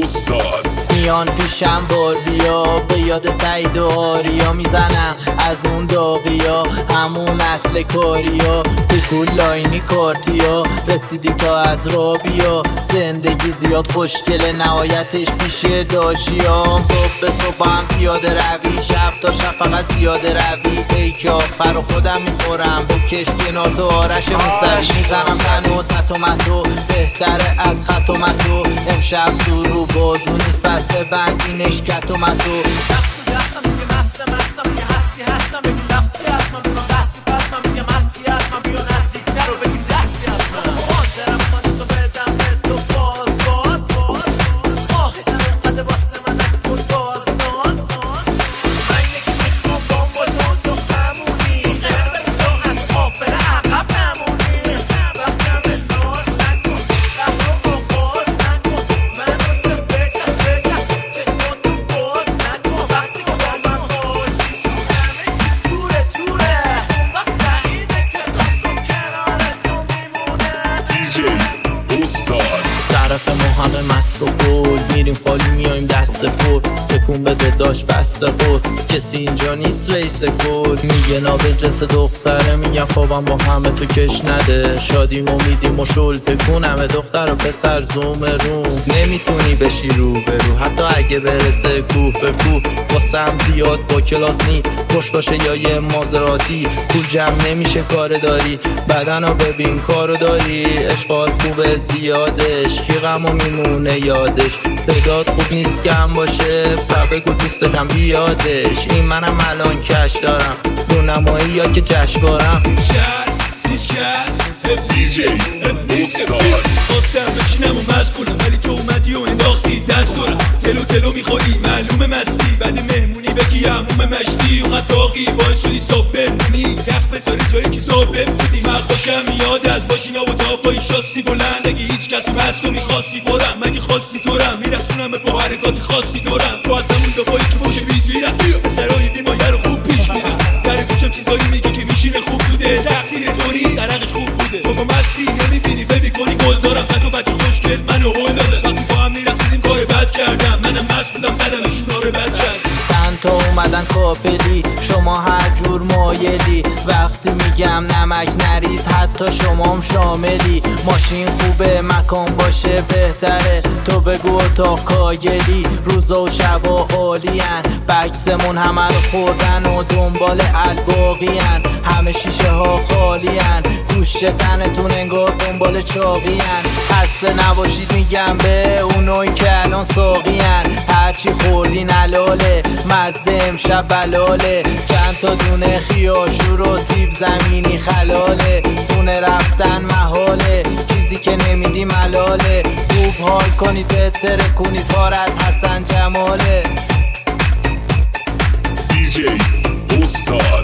استاد میان پیشم بار بیا، به یاد سعید و آریا میزنم از اون داغیا، همون اصل کاریا، کوکول لاینی کارتیا، رسیدی تا از رابیا، زندگی زیاد خوشگله نهایتش پیش داشیا، صبح به صبح هم پیاده روی، شب تا شب فقط زیاده روی، پیک آخر و خودم میخورم با کش کنار تو آرش موسوی، میزنم تن و تت و متو بهتره از خط و متو، امشب زور رو بازو نیست پس ببند اینش کت و متو. طرف ما همه مست و گل میریم خالی میایم دست پر، تکون بده داشت بسته خود کسی اینجا نیست رئیس کل، میگه نابجس دختره میگم خوابم با همه تو کش نده، شادیم امیدیم و شل تکون همه دختر و پسر زوم روم، نمیتونی بشی رو به رو حتی اگه برسه کوه به کوه، واسم زیاد با کلاس نی خوش باشه یا یه مازراتی، پول جمع نمیشه کار داری بدنو ببین کارو داری، اشغال خوبه زیادش کی غمو میمونه یادش، تعداد خوب نیست کم باشه بگو دوستشم بیادش، این منم الان کش دارم دونمایی یا که جشنوارم هیچ کس خواستم بشینم و مشغولم ولی تو اومدی و انداختی دستورم، تلو میخوری معلومه مستی بعد مهمونی بگی هموم مشتی، اونقدر داغی باعث شدی صبح بمونی تخت بذاری جایی که صبح بمونی، من خوشم میاد از ماشینا و تاپای شاسی بلند، اگه هیچ کس رو بس رو میخواستی برم مگه خواستی تورم میرسونم با حرکات خاصی دورم، تو از همون دفایی که باشه بیت میرم سرای بیمایه رو خوب پیش میرم، در گوشم چیزایی میگی که میشینه خوب توده، تقصیر توری سرقش خوب بوده، تو با مستی نمیبینی فکر کنی گلزارم، من تو بچه خوشگل منو هول داده، وقتی با هم میرقصیدیم کار بد کردم، منم مست بودم زدمشون رو بد کردم، تا اومدن کاپلی شما هر جور مایلی، وقتی میگم نمک نریز حتی شمام شاملی، ماشین خوبه مکان باشه بهتره تو بگو تا کاگلی، روزا و شبا عالین بکسمون همه رو خوردن و دنبال الباقین، همه شیشه ها خالین گوش تنتون انگار دنبال چاقین، خسته نباشید میگم به اونایی که الان ساقین، هرچی خوردین حلاله مزه امشب بلاله، چند تا دونه خیاشور و سیب زمینی خلاله، خونه رفتن محاله چیزی که نمیدی ملاله، خوب حال کنید بهتره کنید کار از حسن جماله. DJ استاد